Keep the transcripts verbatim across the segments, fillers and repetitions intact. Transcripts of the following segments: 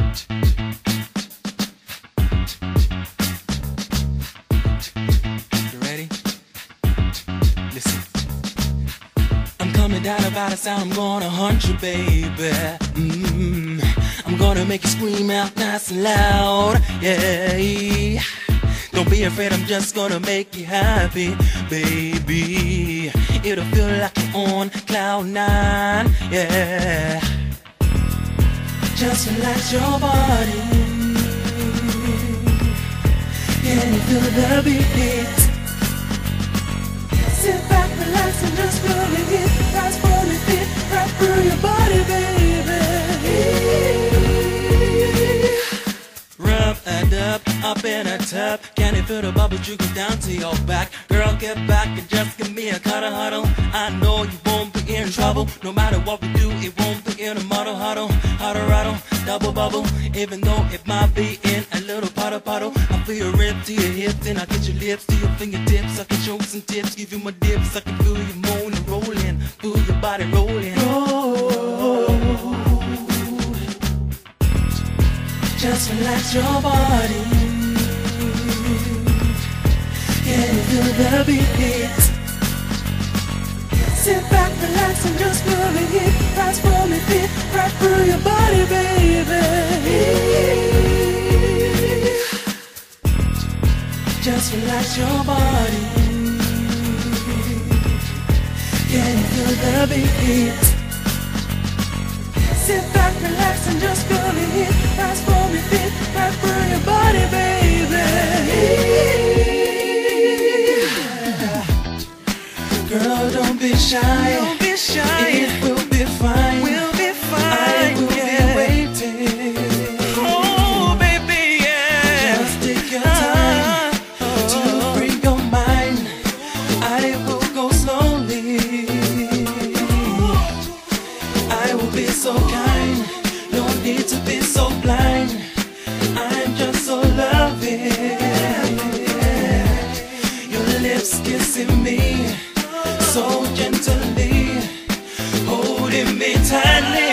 Down about a sound, I'm gonna hunt you, baby. Mm-hmm. I'm gonna make you scream out nice and loud, yeah. Don't be afraid, I'm just gonna make you happy, baby. It'll feel like you're on cloud nine, yeah. Just relax your body. Can you feel the beat? Sit back, relax, and just feel the heat. That's for me, fit right through your body, baby. Rub and up, up in a tub. Can you feel the bubbles trickle down to your back? Girl, get back and just give me a cuddle huddle. I know you won't be in trouble. No matter what we do, it won't be in a muddle huddle. Huddle rattle, double bubble. Even though it might be in a little puddle puddle. I feel your rib to your hips, then I get your lips to your fingertips. I can show some tips, give you my dips. I can feel you moaning, rolling, feel your body rolling. Oh, just relax your body. Can you feel the beat? Sit back, relax, and just feel the heat. Rise from your feet, right through your body, baby. Just relax your body. Can you feel the beat? Sit back, relax, and just feel the heat. Rise from your feet, right through your body, baby. Girl, don't be shy. Don't be shy. It will be fine. We'll be fine. I will yeah. be waiting. Oh, baby, yeah. Just take your time uh, oh, to free your mind. I will go slowly. I will be so kind. No need to be so blind. I'm just so loving. Your lips kissing me so gently, holding me tightly.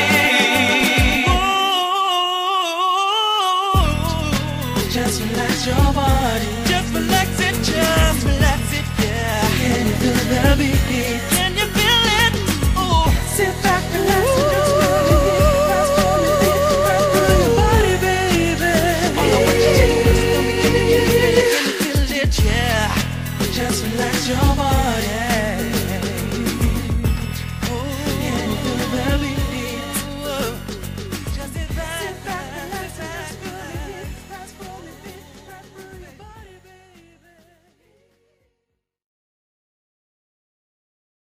Just relax your body. just relax it, just relax it, yeah. Can you feel the beat?